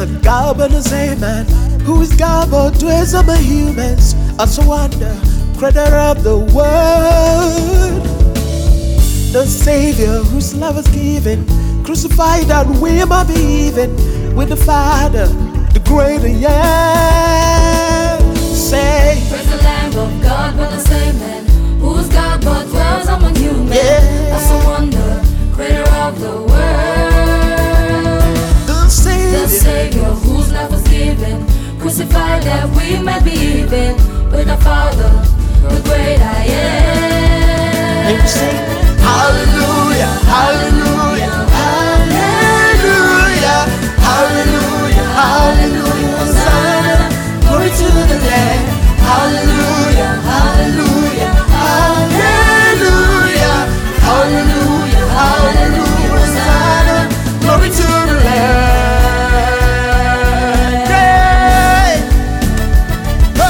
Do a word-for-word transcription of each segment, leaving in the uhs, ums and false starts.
God but the same man, who is God but dwells among humans, as a wonder, creator of the world. The Savior whose love was given, crucified that we might be even with the Father, the greater yeah. Say, praise the Lamb of God but the same man, whose God but dwells among humans, yeah. as a wonder, creator of the world. The Savior, the Savior whose love was given, crucified that we might be even with the Father, the great I am. And we sing, hallelujah, hallelujah, hallelujah, hallelujah, hallelujah, Hosanna, glory to the Lamb. Hallelujah, hallelujah, hallelujah, hallelujah, hallelujah, Hosanna, glory to the Lamb. Hey, oh,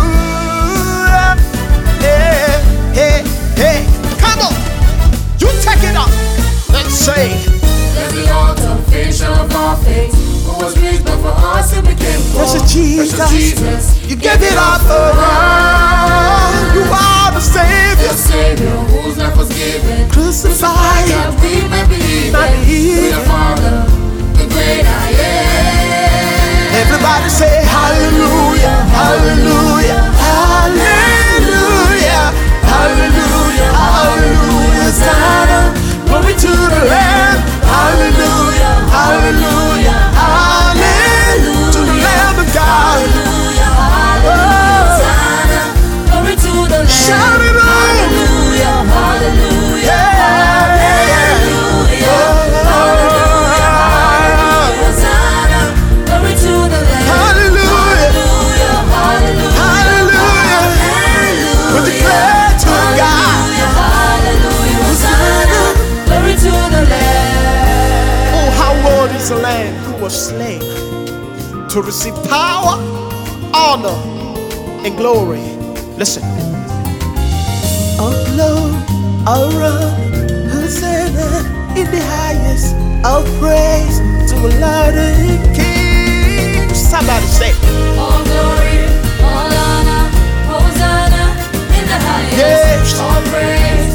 yeah, hey, hey, come on, you take it up. Let's say, there's the altar, finisher of our faith, who was rich but for us and became poor. precious Jesus, Precious Jesus, you gave it up for us. You are the Savior, the Savior whose life was given, crucified that we may be might even be with the even. Father, the great I am. Everybody say hallelujah, hallelujah, hallelujah, hallelujah, hallelujah, Hosanna, glory to the Lamb. Hallelujah, hallelujah, hallelujah, to the Lamb of God. Hallelujah, hallelujah, Hosanna, glory to the Lamb. Shout it out. Hallelujah, hallelujah, Yeah. hallelujah, hallelujah, hallelujah, Hosanna, glory to the Lamb. Hallelujah, Hallelujah, hallelujah, hallelujah, we declare to God. hallelujah, hallelujah, Hosanna, glory to the Lamb. Oh, how worthy is the Lamb who was slain to receive power, honor, and glory. Listen. All glory, all honor, Hosanna in the highest. All praise to the Lord and King. Somebody say, All glory, all honor, Hosanna in the highest. yes. All praise